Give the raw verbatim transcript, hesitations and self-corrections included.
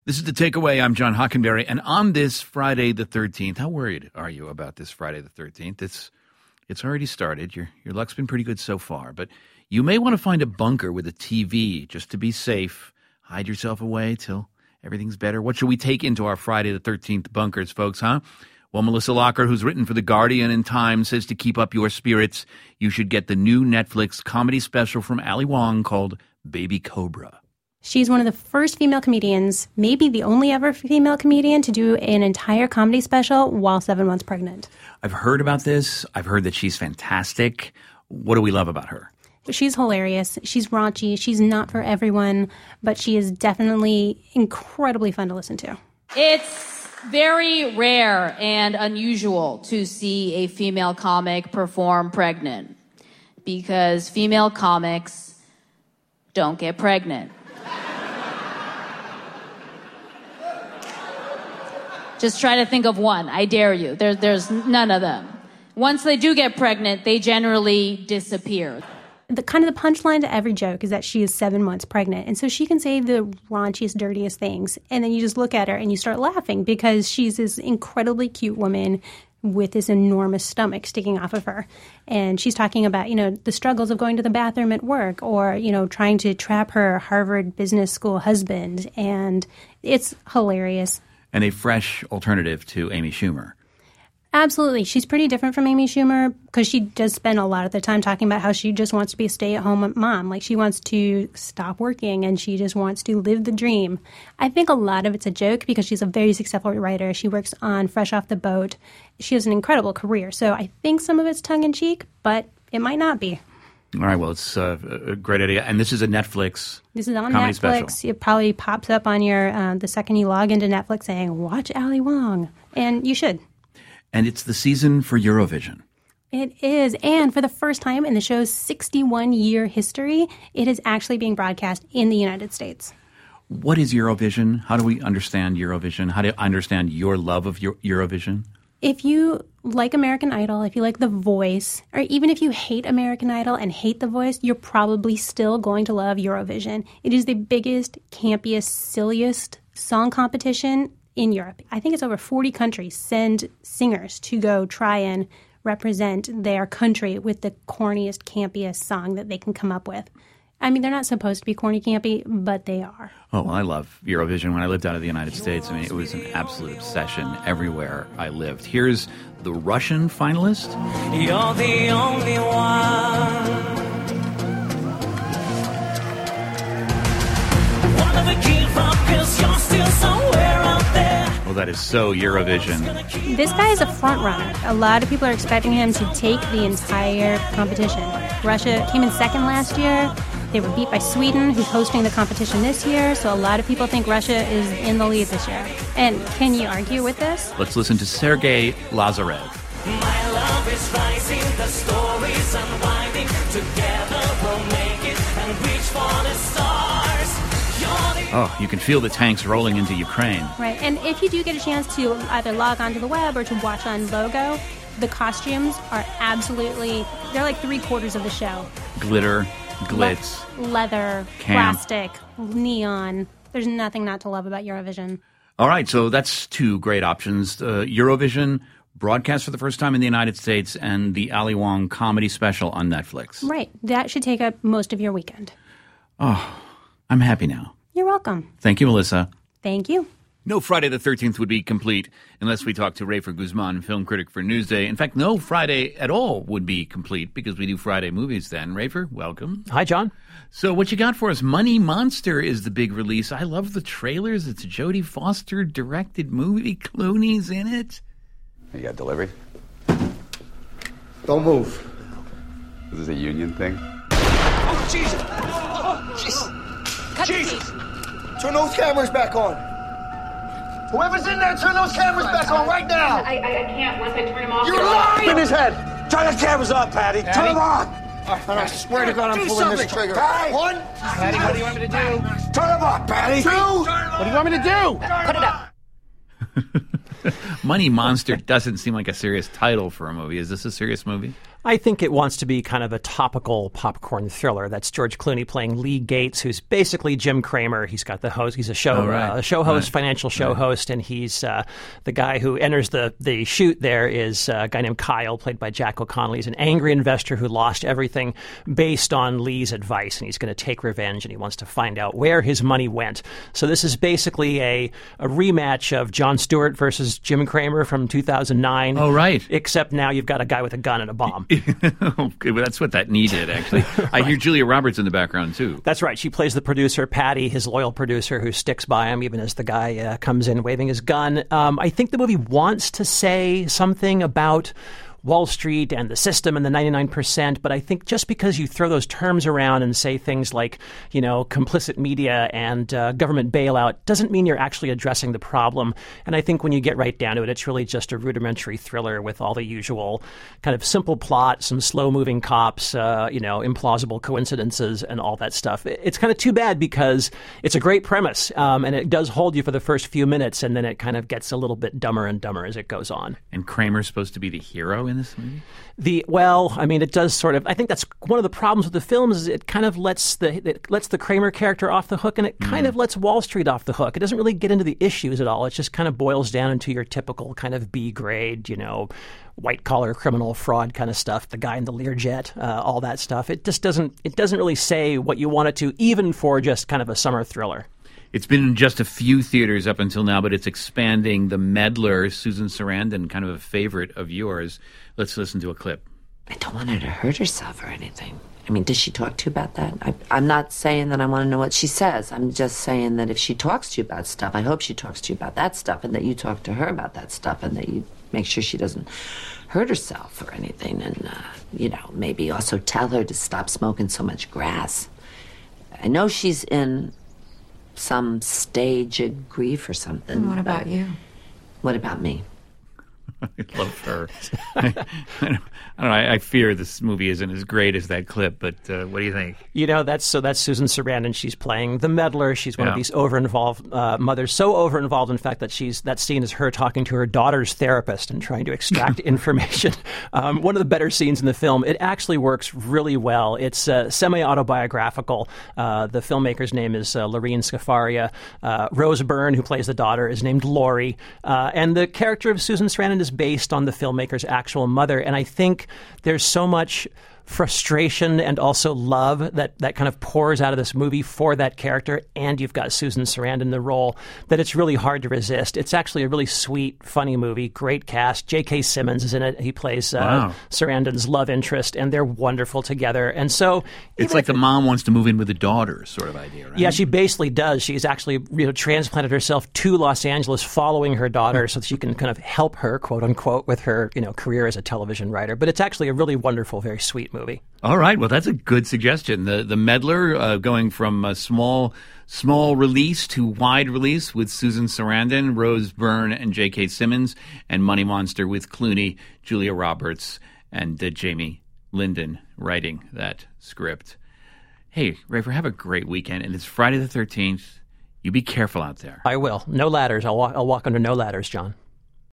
This is The Takeaway. I'm John Hockenberry. And on this Friday the thirteenth, how worried are you about this Friday the thirteenth? It's it's already started. Your, your luck's been pretty good so far. But you may want to find a bunker with a T V just to be safe. Hide yourself away till everything's better. What should we take into our Friday the thirteenth bunkers, folks, huh? Well, Melissa Locker, who's written for The Guardian and Time, says to keep up your spirits, you should get the new Netflix comedy special from Ali Wong called Baby Cobra. She's one of the first female comedians, maybe the only ever female comedian, to do an entire comedy special while seven months pregnant. I've heard about this. I've heard that she's fantastic. What do we love about her? She's hilarious. She's raunchy. She's not for everyone, but she is definitely incredibly fun to listen to. It's very rare and unusual to see a female comic perform pregnant because female comics don't get pregnant. Just try to think of one. I dare you. There, there's none of them. Once they do get pregnant, they generally disappear. The kind of the punchline to every joke is that she is seven months pregnant. And so she can say the raunchiest, dirtiest things. And then you just look at her and you start laughing because she's this incredibly cute woman with this enormous stomach sticking off of her. And she's talking about, you know, the struggles of going to the bathroom at work or, you know, trying to trap her Harvard Business School husband. And it's hilarious. And a fresh alternative to Amy Schumer. Absolutely. She's pretty different from Amy Schumer because she does spend a lot of the time talking about how she just wants to be a stay-at-home mom. Like, she wants to stop working and she just wants to live the dream. I think a lot of it's a joke because she's a very successful writer. She works on Fresh Off the Boat. She has an incredible career. So I think some of it's tongue-in-cheek, but it might not be. All right, well, it's uh, a great idea. And this is a Netflix This is on comedy Netflix. special. It probably pops up on your uh, the second you log into Netflix saying, watch Ali Wong. And you should. And it's the season for Eurovision. It is. And for the first time in the show's sixty-one-year history, it is actually being broadcast in the United States. What is Eurovision? How do we understand Eurovision? How do you understand your love of Euro- Eurovision? If you like American Idol, if you like The Voice, or even if you hate American Idol and hate The Voice, you're probably still going to love Eurovision. It is the biggest, campiest, silliest song competition in Europe. I think it's over forty countries send singers to go try and represent their country with the corniest, campiest song that they can come up with. I mean, they're not supposed to be corny, campy, but they are. Oh, well, I love Eurovision. When I lived out of the United States, I mean, it was an absolute obsession everywhere I lived. Here's the Russian finalist. You're the only one. Wanna give up 'cause you're still somewhere out there. Well, that is so Eurovision. This guy is a front runner. A lot of people are expecting him to take the entire competition. Russia came in second last year. They were beat by Sweden, who's hosting the competition this year. So a lot of people think Russia is in the lead this year. And can you argue with this? Let's listen to Sergei Lazarev. My love is rising, the story's unwinding. Together we'll make it and reach for the stars. You're the Oh, you can feel the tanks rolling into Ukraine. Right. And if you do get a chance to either log onto the web or to watch on Logo, the costumes are absolutely, they're like three quarters of the show. Glitter, glitz. Le- leather, Camp. plastic, neon. There's nothing not to love about Eurovision. All right, so that's two great options. Uh, Eurovision, broadcast for the first time in the United States, and the Ali Wong comedy special on Netflix. Right. That should take up most of your weekend. Oh, I'm happy now. You're welcome. Thank you, Melissa. Thank you. No Friday the thirteenth would be complete unless we talked to Rafer Guzman, film critic for Newsday. In fact, no Friday at all would be complete because we do Friday movies then. Rafer, welcome. Hi, John. So what you got for us? Money Monster is the big release. I love the trailers. It's a Jodie Foster directed movie. Clooney's in it. You got delivery? Don't move. This is a union thing? Oh, Jesus! Oh, Jesus! Jesus! Turn those cameras back on. Whoever's in there, turn those cameras back on right now. I, I, I can't once I turn them off. You're lying! In his head. Turn the cameras on, Patty. Patty? Turn them on. I swear to God, I'm Do pulling something. this trigger. Patty. One. Patty, what do you want me to do? Turn them on, Patty. Two. What do you want me to do? Put it up. Money Monster doesn't seem like a serious title for a movie. Is this a serious movie? I think it wants to be kind of a topical popcorn thriller. That's George Clooney playing Lee Gates, who's basically Jim Cramer. He's got the host. He's a show, Oh, right. uh, a show host, Right. financial show Right. host, and he's uh, the guy who enters the the shoot. There is a guy named Kyle, played by Jack O'Connell. He's an angry investor who lost everything based on Lee's advice, and he's going to take revenge, and he wants to find out where his money went. So this is basically a a rematch of Jon Stewart versus Jim Cramer from two thousand nine. Oh, right. Except now you've got a guy with a gun and a bomb. Okay, well, that's what that needed, actually. I hear Julia Roberts in the background, too. That's right. She plays the producer, Patty, his loyal producer, who sticks by him even as the guy uh, comes in waving his gun. Um, I think the movie wants to say something about Wall Street and the system and the ninety-nine percent, but I think just because you throw those terms around and say things like, you know, complicit media and uh, government bailout doesn't mean you're actually addressing the problem. And I think when you get right down to it, it's really just a rudimentary thriller with all the usual kind of simple plot, some slow-moving cops, uh, you know, implausible coincidences and all that stuff. It's kind of too bad because it's a great premise, um, and it does hold you for the first few minutes, and then it kind of gets a little bit dumber and dumber as it goes on. And Kramer's supposed to be the hero in this movie? The well, I mean, it does sort of. I think that's one of the problems with the films is it kind of lets the it lets the Kramer character off the hook, and it kind of lets Wall Street off the hook. It doesn't really get into the issues at all. It just kind of boils down into your typical kind of B grade, you know, white collar criminal fraud kind of stuff. The guy in the Learjet, uh, all that stuff. It just doesn't. It doesn't really say what you want it to, even for just kind of a summer thriller. It's been in just a few theaters up until now, but it's expanding. The Meddler, Susan Sarandon, kind of a favorite of yours. Let's listen to a clip. I don't want her to hurt herself or anything. I mean, does she talk to you about that? I, I'm not saying that I want to know what she says. I'm just saying that if she talks to you about stuff, I hope she talks to you about that stuff, and that you talk to her about that stuff, and that you make sure she doesn't hurt herself or anything. And, uh, you know, maybe also tell her to stop smoking so much grass. I know she's in some stage of grief or something. And what about you? What about me? I love her. I, I, don't, I don't know. I, I fear this movie isn't as great as that clip, but uh, what do you think? You know, that's so that's Susan Sarandon. She's playing the meddler. She's one Yeah. of these over-involved uh, mothers, so over-involved, in fact, that she's that scene is her talking to her daughter's therapist and trying to extract information. Um, one of the better scenes in the film. It actually works really well. It's uh, semi-autobiographical. Uh, the filmmaker's name is uh, Lorene Scafaria. Uh, Rose Byrne, who plays the daughter, is named Lori. Uh, and the character of Susan Sarandon is based on the filmmaker's actual mother. And I think there's so much frustration and also love that, that kind of pours out of this movie for that character, and you've got Susan Sarandon in the role, that it's really hard to resist. It's actually a really sweet, funny movie, great cast. J K. Simmons is in it. He plays uh, Wow. Sarandon's love interest, and they're wonderful together. And so It's like the mom wants to move in with the daughter sort of idea, right? yeah, she basically does. She's actually you know, transplanted herself to Los Angeles following her daughter so that she can kind of help her, quote unquote, with her you know career as a television writer. But it's actually a really wonderful, very sweet movie. All right. Well, that's a good suggestion. The the Meddler, uh, going from a small small release to wide release with Susan Sarandon, Rose Byrne, and J K. Simmons, and Money Monster with Clooney, Julia Roberts, and uh, Jamie Linden writing that script. Hey, Rafer, have a great weekend. And it's Friday the thirteenth. You be careful out there. I will. No ladders. I'll walk, I'll walk under no ladders, John.